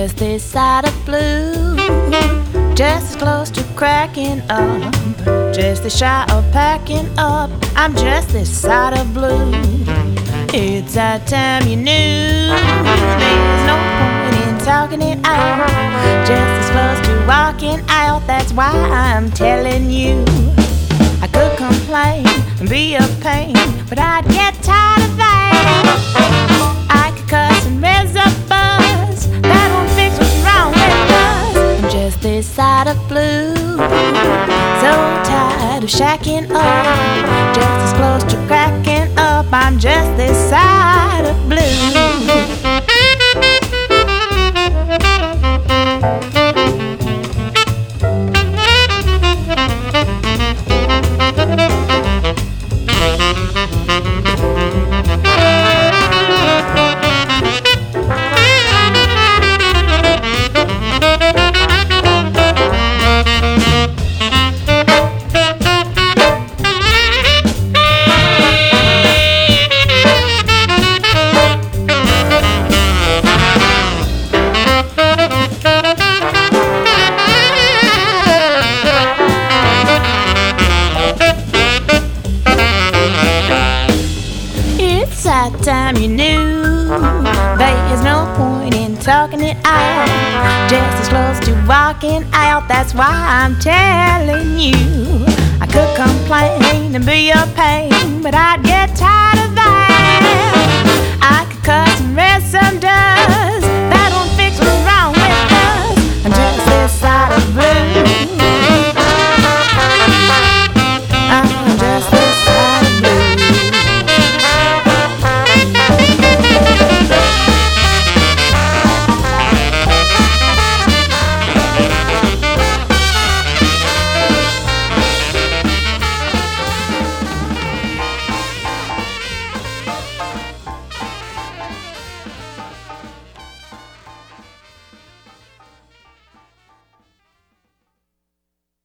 just this side of blue, just as close to cracking up, just as shy of packing up. I'm just this side of blue. It's that time you knew there's no point in talking it out, just as close to walking out. That's why I'm telling you. I could complain and be a pain, but I'd get tired of that. I could cuss and raise a buzz, that won't fix what's wrong with us. I'm just this side of blue, so tired of shacking up, just as close to cracking up. I'm just this side of blue. That time you knew there's no point in talking it out, just as close to walking out. That's why I'm telling you. I could complain and be a pain, but I'd get tired of